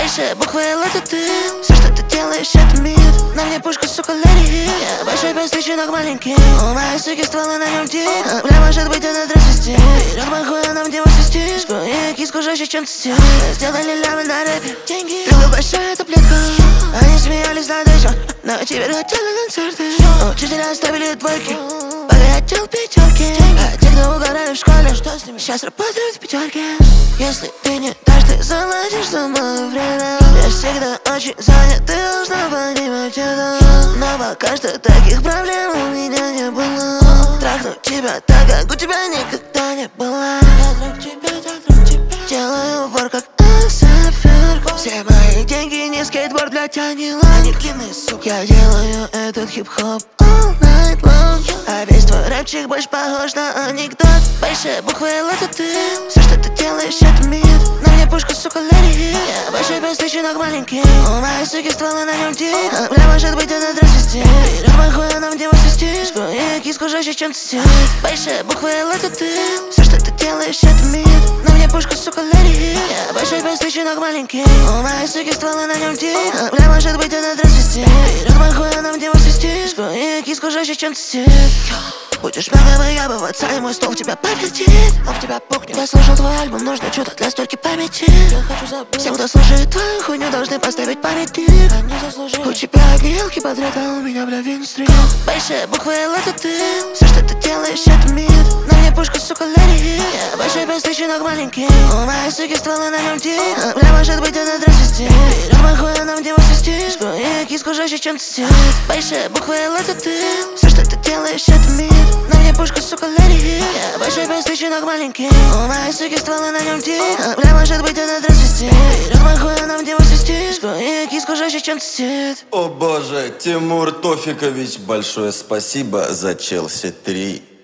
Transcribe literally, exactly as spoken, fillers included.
Большие буквы Л это ты. Все, что ты делаешь, это мид. На мне пушка, сука, леди. Я большой без тысячинок маленький. У моей суки стволы на нем тик. Бля, может быть, она трясти. Вперед махуя нам деву свистишь. И киску жестче, чем ты стиль. Сделали лямы на рэпе. Деньги. Ты был большая таблетка. Они смеялись над этим, но теперь хотят на концерты. Учителя ставили двойки, пока я делал пятерки. А те, кто угорали в школе, что с ними? Сейчас работают в пятерке. Если ты не дашь, ты заплатишь за мое время. Я всегда очень занят, ты должна понимать это. Но пока что таких проблем у меня не было. Трахнуть тебя так, как у тебя никогда не было. Я трах тебя, так трах тебя. Делаю упор, как сапфир. Все мои деньги не скейтборд, блядь, а не лайк. Я делаю этот хип-хоп all night long. А весь твой рэпчик больше похож на анекдот. Большие буквы Л это ты. Все, что ты делаешь, это мид. На мне пушка, сука, леди. Я большой без тысячинок маленький. У моей суки стволы на нем тик. Бля, может быть, она трясти. Вперед махуя нам деву свистишь. И киску жестче, чем ты стиль. Большие буквы Л это ты. Все, что ты делаешь, это мид. На мне пушка, сука, леди. Я большой без тысячинок маленький. У моей суки стволы на нем тик. Бля, может быть, она трясти. Вперед махуя нам деву свистишь. И киску жестче, чем ты стиль. Будешь мягко выебываться, и мой стол в тебя полетит. Он в тебя пухнет. Я слушал твой альбом, нужно что-то для стойки памяти. Я хочу забыть. Все, кто слушает твою хуйню, должны поставить памятник. Они заслужили. У тебя гелки подряд, а у меня, бля, винстрим. Большие буквы Л это ты. Все, что ты делаешь, это мид. На мне пушка, сука, леди. Я большой без тысячинок маленький. У моей суки стволы на нем тик. Бля, может быть, она трясти. Вперед махуя нам деву свистишь. И киску жестче, чем ты стиль. Большие буквы Л это ты. Все, что ты делаешь, это мид. На мне пушка, сука, леди. Я большой без тысячинок маленький. У моей суки стволы на нем тик. Бля, может быть, она трясти. Вперед махуя нам деву свистишь. И киску жестче, чем ты стиль. О боже, Тимур Тофикович, большое спасибо за Челси три.